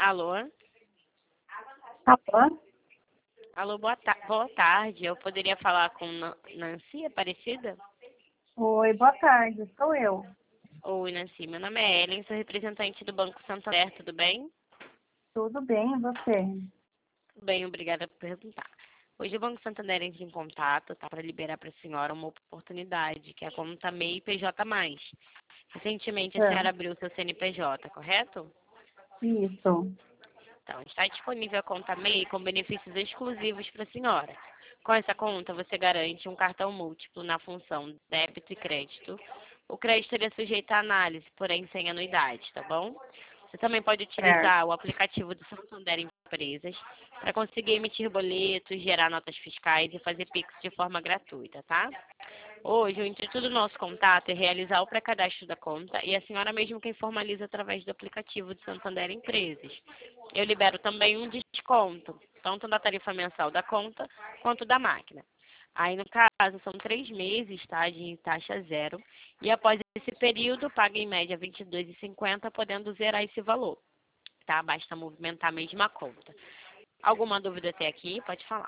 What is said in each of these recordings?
Alô? Alô? Alô, boa tarde. Eu poderia falar com Nancy Aparecida? Oi, boa tarde, sou eu. Oi, Nancy. Meu nome é Ellen, sou representante do Banco Santander, tudo bem? Tudo bem, e você? Tudo bem, obrigada por perguntar. Hoje o Banco Santander entra em contato, tá, para liberar para a senhora uma oportunidade, que é a conta MEI PJ+. Recentemente a senhora É, abriu o seu CNPJ, correto? isso. Então, está disponível a conta MEI com benefícios exclusivos para a senhora. Com essa conta, você garante um cartão múltiplo na função débito e crédito. O crédito ele é sujeito à análise, porém sem anuidade, tá bom? Você também pode Certo. utilizar o aplicativo do Santander Empresas para conseguir emitir boletos, gerar notas fiscais e fazer Pix de forma gratuita, tá? Hoje, o intuito do nosso contato é realizar o pré-cadastro da conta e a senhora mesmo quem formaliza através do aplicativo do Santander Empresas. Eu libero também um desconto, tanto da tarifa mensal da conta quanto da máquina. Aí, no caso, são 3 meses, tá, de taxa zero. E após esse período, paga em média R$ 22,50, podendo zerar esse valor, tá? Basta movimentar a mesma conta. Alguma dúvida até aqui? Pode falar,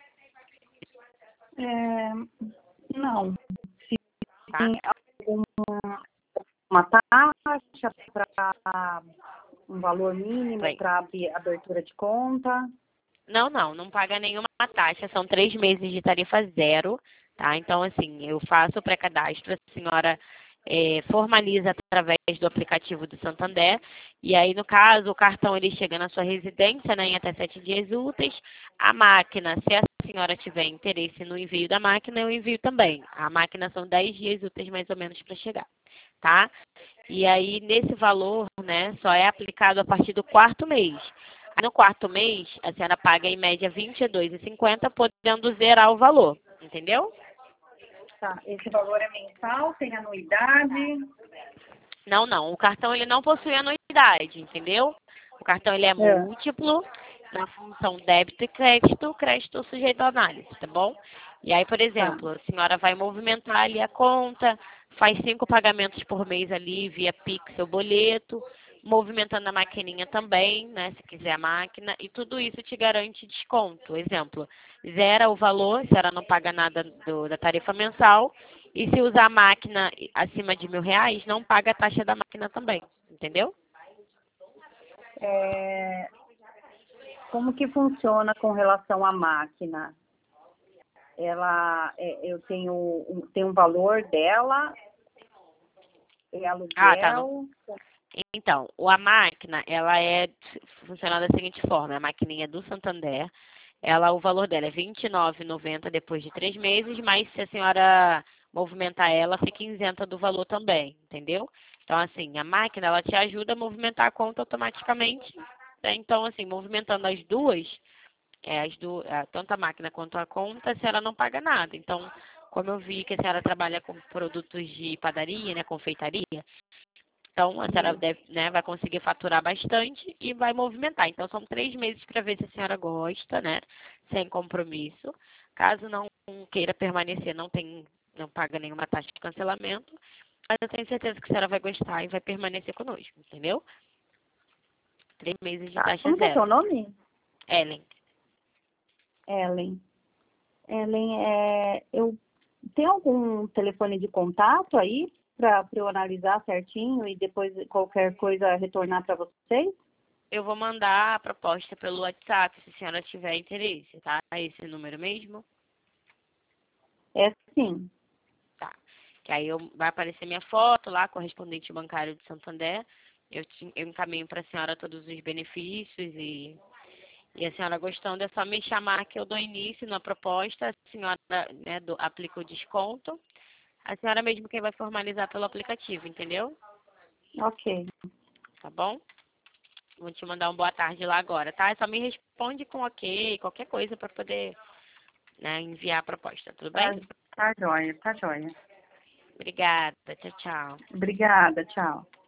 É, não, se tá? tem alguma taxa para um valor mínimo Bem, para abertura de conta? não paga nenhuma taxa, são 3 meses de tarifa zero, tá? Então, assim, eu faço o pré-cadastro, a senhora formaliza através do aplicativo do Santander, e aí, no caso, o cartão ele chega na sua residência, né, em até 7 dias úteis. A máquina, se a senhora tiver interesse no envio da máquina, eu envio também. A máquina são 10 dias úteis, mais ou menos, para chegar, tá? E aí, nesse valor, né, só é aplicado a partir do quarto mês. No quarto mês, a senhora paga em média R$ 22,50, podendo zerar o valor, entendeu? Tá, esse valor é mensal, tem anuidade? Não. O cartão ele não possui anuidade, entendeu? O cartão ele é É, múltiplo na função débito e crédito, crédito sujeito à análise, tá bom? E aí, por tá. exemplo, a senhora vai movimentar ali a conta, faz 5 pagamentos por mês ali via Pix ou boleto, movimentando a maquininha também, né, se quiser a máquina, e tudo isso te garante desconto. Exemplo, zera o valor, a senhora não paga nada da tarifa mensal, e se usar a máquina acima de R$ 1.000, não paga a taxa da máquina também, entendeu? É, como que funciona com relação à máquina? Eu tenho tem um valor dela, é Ah, tá. Não. aluguel. Então, a máquina, ela funciona da seguinte forma, a maquininha do Santander, o valor dela é R$ 29,90 depois de 3 meses, mas se a senhora movimentar ela, fica isenta do valor também, entendeu? Então, assim, a máquina, ela te ajuda a movimentar a conta automaticamente, né? Então, assim, movimentando as duas, tanto a máquina quanto a conta, a senhora não paga nada. Então, como eu vi que a senhora trabalha com produtos de padaria, né, confeitaria, então a senhora Sim. deve, né, vai conseguir faturar bastante e vai movimentar. Então, são 3 meses para ver se a senhora gosta, né, sem compromisso. Caso não queira permanecer, não paga nenhuma taxa de cancelamento. Mas eu tenho certeza que a senhora vai gostar e vai permanecer conosco, entendeu? 3 meses de Tá. taxa Como que é zero. seu nome? Ellen. Ellen. Ellen, eu tenho algum telefone de contato aí para eu analisar certinho e depois qualquer coisa retornar para vocês? Eu vou mandar a proposta pelo WhatsApp, se a senhora tiver interesse, tá? Esse número mesmo? É sim. Tá. Que aí vai aparecer minha foto lá, correspondente bancário de Santander. Eu encaminho para a senhora todos os benefícios e a senhora gostando é só me chamar que eu dou início na proposta, a senhora, né, aplica o desconto. A senhora mesmo quem vai formalizar pelo aplicativo, entendeu? Ok. Tá bom? Vou te mandar um boa tarde lá agora, tá? Só me responde com ok, qualquer coisa para poder, né, enviar a proposta, tudo Tá, bem? tá joia, tá joia. Obrigada, tchau, tchau. Obrigada, tchau.